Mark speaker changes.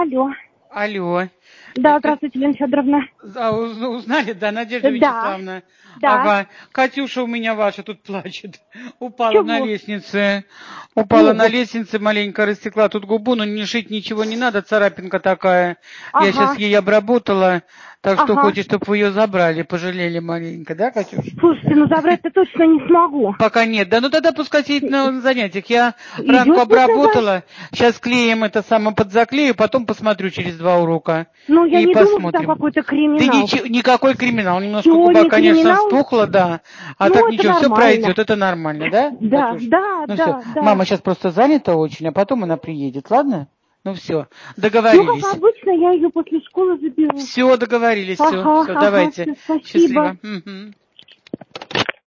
Speaker 1: Алло.
Speaker 2: Алло.
Speaker 1: Да, здравствуйте, Лена Федоровна.
Speaker 2: Узнали, да, Надежда Вячеславовна?
Speaker 1: Да.
Speaker 2: Ага. Катюша у меня ваша тут плачет. Упала
Speaker 1: Чего?
Speaker 2: на лестнице. Упала на лестнице, маленько растекла тут губу, но не шить ничего не надо, царапинка такая.
Speaker 1: Ага.
Speaker 2: Я сейчас ей обработала, так что
Speaker 1: Ага.
Speaker 2: хочет, чтобы вы ее забрали, пожалели маленько, да, Катюш?
Speaker 1: Слушайте, ну забрать-то точно не смогу.
Speaker 2: Пока нет. Да, ну тогда пускай сидит на занятиях. Я
Speaker 1: Идет
Speaker 2: ранку
Speaker 1: пусть на
Speaker 2: обработала. Сейчас клеем это само подзаклею, потом посмотрю через 2 урока.
Speaker 1: Ну, я
Speaker 2: И
Speaker 1: не думаю, что там
Speaker 2: посмотрим.
Speaker 1: какой-то
Speaker 2: Да
Speaker 1: криминал.
Speaker 2: никакой криминал. Немножко
Speaker 1: Всё,
Speaker 2: губа,
Speaker 1: не
Speaker 2: конечно,
Speaker 1: криминал?
Speaker 2: вспухла, да. А
Speaker 1: Ну,
Speaker 2: так
Speaker 1: это
Speaker 2: ничего, все
Speaker 1: нормально.
Speaker 2: пройдет, это нормально, да?
Speaker 1: Да,
Speaker 2: Катюш?
Speaker 1: да,
Speaker 2: Ну все.
Speaker 1: да.
Speaker 2: Мама сейчас просто занята очень, а потом она приедет, ладно? Ну все,
Speaker 1: Ну,
Speaker 2: договорились.
Speaker 1: как обычно, я ее после школы заберу.
Speaker 2: Все, договорились, все,
Speaker 1: Ага,
Speaker 2: давайте.
Speaker 1: всё, спасибо.
Speaker 2: Счастливо. Угу.